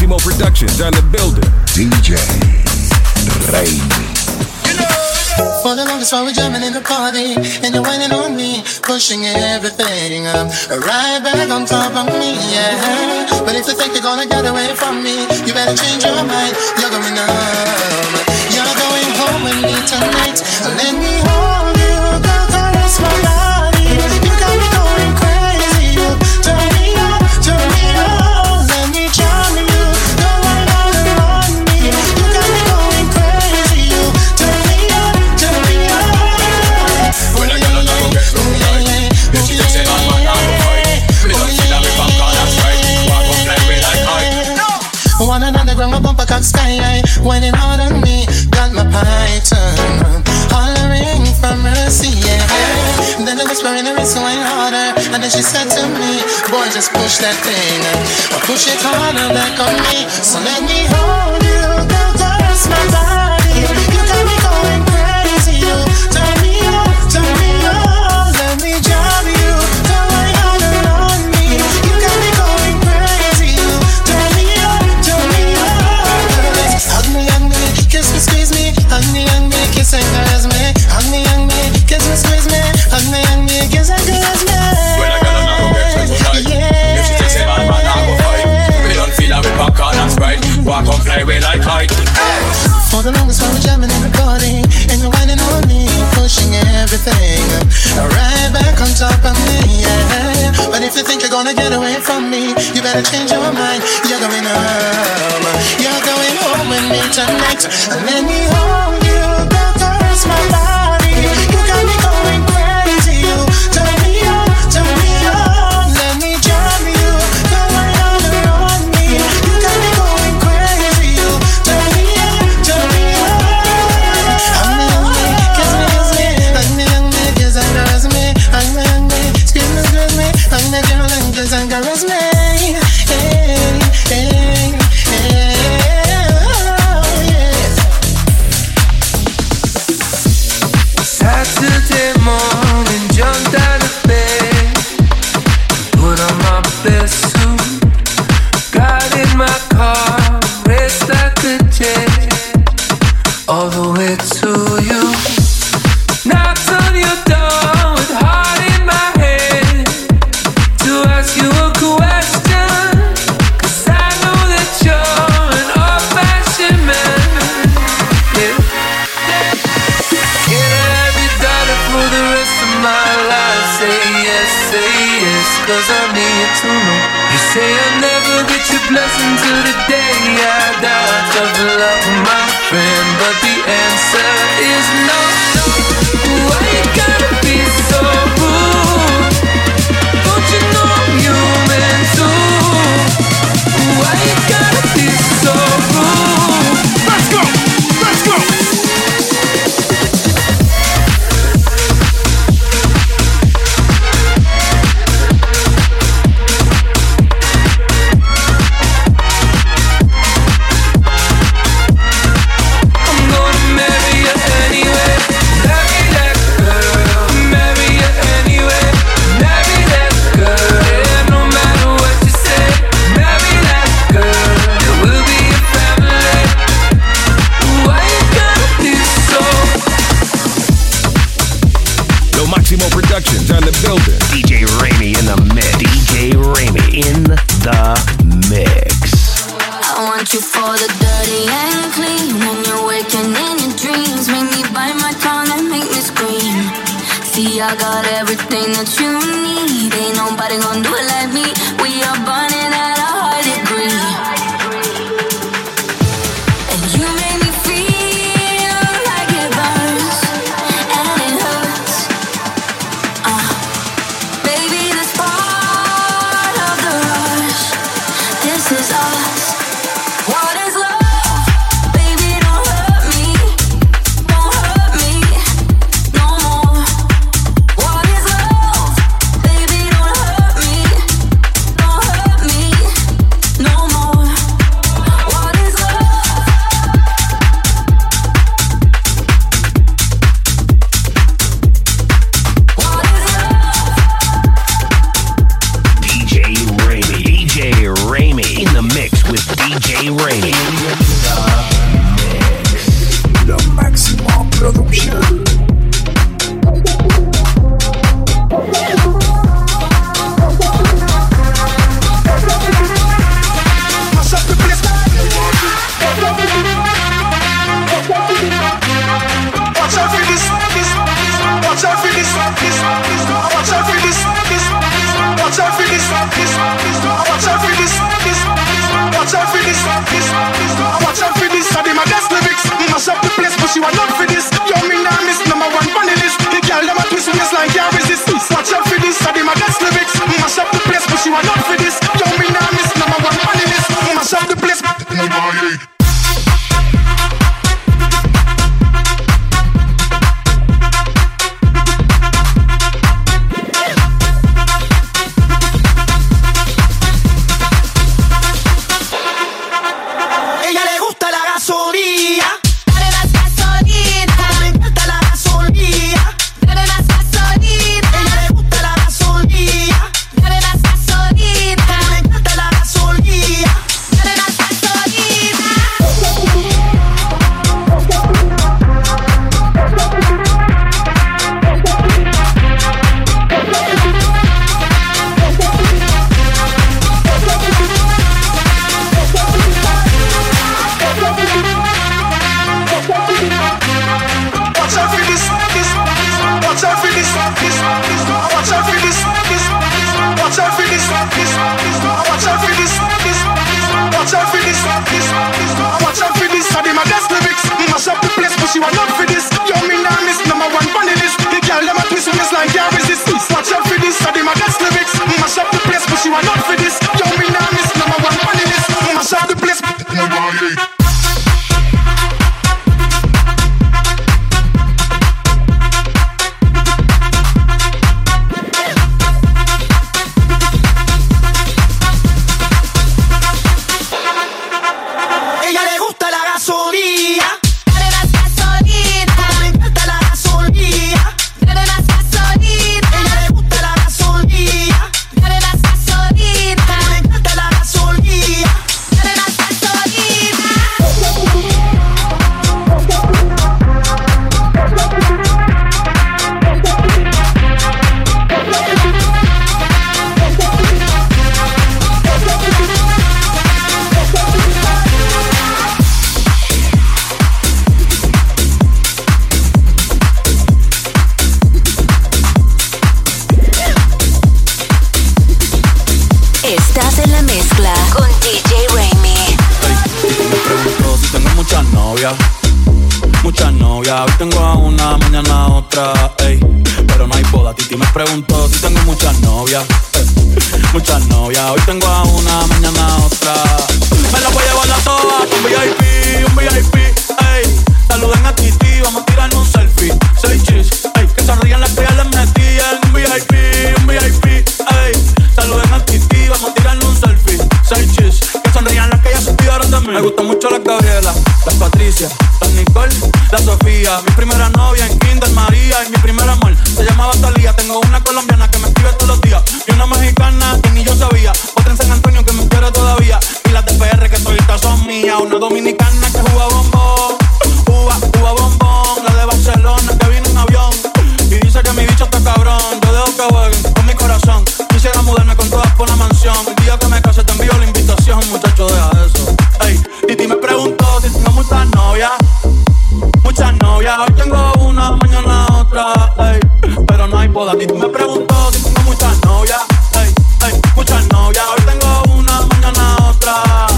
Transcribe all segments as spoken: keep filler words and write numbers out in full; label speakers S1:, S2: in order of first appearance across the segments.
S1: Maximo Productions on the building. D J Raimi.
S2: For the longest while we're jamming in the party, and you're whining on me, pushing everything up, right back on top of me, yeah. But if you think you're gonna get away from me, you better change your mind. You're going home. You're going home with me tonight. Let me hold you, go caress my body. You got me going crazy. You turn me on, turn me on. Let me charm you, go right on around me. You got me going crazy. You turn me on, turn me on.
S3: When I get on, I go get so right. If she takes it on, man, I go fight. Me don't feel that we back on, that's right. Walk up like we like high.
S2: One another ground, my bumper cock sky high, whining hard on me, got my python hollering for mercy, yeah. Then I whisper in her ear, so wine harder, and then she said to me, boy, just push that thing, or push it harder back on me. So let me hold you, go caress my body. You got me going crazy, you turn me on, turn me on. Let me jam you, go right on around me. You got me going crazy, you turn me on, turn me on. Hug me, hug me, kiss me, squeeze me. Hug me, hug me, kiss and caress me. Hug me, hug me, kiss me, squeeze me. Hug me, hug me, kiss and caress me.
S3: When I get on, I go get so tonight. If she takes it on, man, I go fight. Me don't feel that we back on, that's right. Walk up like we like high.
S2: For the longest while we're jamming and recording, and you're whining on me, pushing everything right back on top of me, yeah. But if you think you're gonna get away from me, you better change your mind. You're going home, you're going home with me tonight. Let me hold you, go caress my body. You got me going crazy, you turn me on, turn me on. Let me jam you, go right on around me. You got me going crazy, you turn me on, turn me on. Hug me, hug me, kiss me, kiss me. Hug me, hug me, kiss and caress me. Hug me, hug me, squeeze me, squeeze me. Hug me, girl, and kiss and caress me. Hey, hey, hey, oh, yeah.
S4: Saturday morning, jumped out of bed, put on my best suit, got in my car, raced like a jet, all the way to you. Knocked on your door with heart in my head to ask you a question, 'cause I know that you're an old-fashioned man, yeah. Can I have your daughter for the rest of my life? Say yes, say yes, 'cause I need to know. You say I'll never get your blessing till the day I die. Tough love, my friend, but the answer is no. Why you gotta be so rude? Don't you know I'm human too? Why you gotta be so rude?
S1: Let's go! Let's go!
S4: I'm gonna marry you anyway. Marry that girl. Marry you anyway. Marry that girl. Yeah, no matter what you say. Marry that girl. There will be a family. Why you gotta be so?
S1: Yo, Maximo Productions on the building. D J Raimi in the mix. D J Raimi in the mix.
S5: I want you for the dirty and clean. When you're waking in your dreams, make me bite my tongue and make me scream. See, I got everything that you need. Ain't nobody gonna do it like me. We are burning at a high degree. And you make me feel like it burns and it hurts. Uh, baby, this part of the rush. This is us. What is love? Baby, don't hurt me. Don't hurt me no more. What is love? Baby, don't hurt me.
S2: this, watch out for this, this, watch out for this, this, watch out for this. I did my best lyrics, mash up the place, but she was not for this. Yo, me now miss number one funny list. The girl them a twist waistline can't resist. Watch out for this, I did my best lyrics, mash up the place, but she was not for this. Yo, me now miss number one funny list. Mash up the place.
S6: Muchas novias, hoy tengo a una, mañana a otra, ey. Pero no hay boda, Titi me preguntó si tengo muchas novias, ey. Muchas novias, hoy tengo a una, mañana a otra. Me la voy a llevar a todas, un V I P, un V I P, ey. Saluden a Titi, vamos a tirar un selfie. Seis chis, ey, que sonrían las que ya les metían. Un V I P, un V I P, ey. Saluden a Titi, vamos a tirar un selfie. Seis chis, que sonrían las que ya se olvidaron de mí. Me gustan mucho las Gabriela, las Patricia, las Nicole, la Sofía. Mi primera novia en Kinder María. Y mi primer amor se llamaba Talía. Tengo una colombiana que me escribe todos los días y una mexicana que ni yo sabía. Otra en San Antonio que me quiere todavía. Y las de P R que toditas son mías. Una dominicana que juega bombón, juega, juega bombón. La de Barcelona que viene en avión y dice que mi bicho está cabrón. Yo dejo que jueguen con mi corazón. Quisiera mudarme con todas por una mansión. El día que me case te envío la invitación. Muchacho, deja eso. Ey, Titi me preguntó si tengo muchas novias. Muchas novias, hoy tengo una, mañana otra, ey. Pero no hay boda. Titi me preguntó si tengo muchas novias, ey, ey. Muchas novias, hoy tengo una, mañana otra.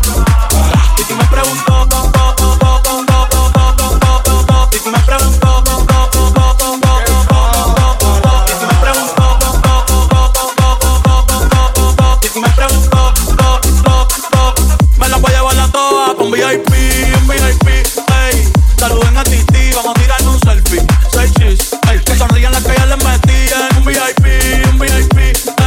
S6: Titi me preguntó, to, to, to, to, to, to, to, to, to, to, to. Titi me preguntó, to, to, to, to, to, to, to, to, to. Titi me preguntó, to, to, to, to, to, to, to, to, to. Titi me preguntó, to, to, to. Me la voy a llevar a todas con V I P, un V I P, ey. Saluden a Titi, vamos a tirar un selfie. Seis chis, ey, que sonrían las que ya les metían. Un V I P, un V I P,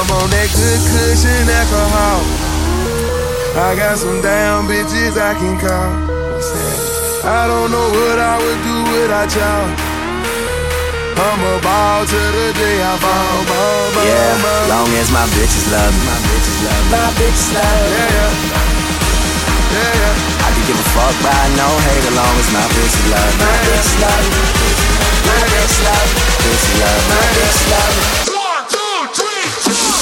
S7: I'm on that good cushion alcohol. I got some damn bitches I can call. I don't know what I would do without y'all. I'm a ball till the day I fall. Ball, ball,
S8: yeah,
S7: ball.
S8: Long as my bitches love me. My bitches love me. My bitches love me.
S7: Yeah, yeah. Yeah, yeah.
S8: I can give a fuck by no hate as long as my bitches love me. My bitches love me. My bitches love me. Bitches love me. My bitches love me.
S7: One, two, three, four.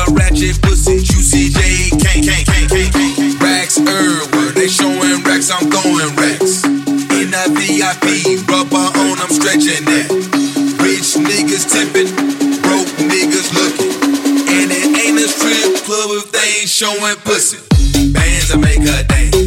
S9: Racks everywhere, they showing racks, I'm throwing racks. In that V I P, rubber on, I'm stretching that. Rich niggas tipping, broke niggas looking. And it ain't a strip club if they ain't showing pussy. Bands that make her dance.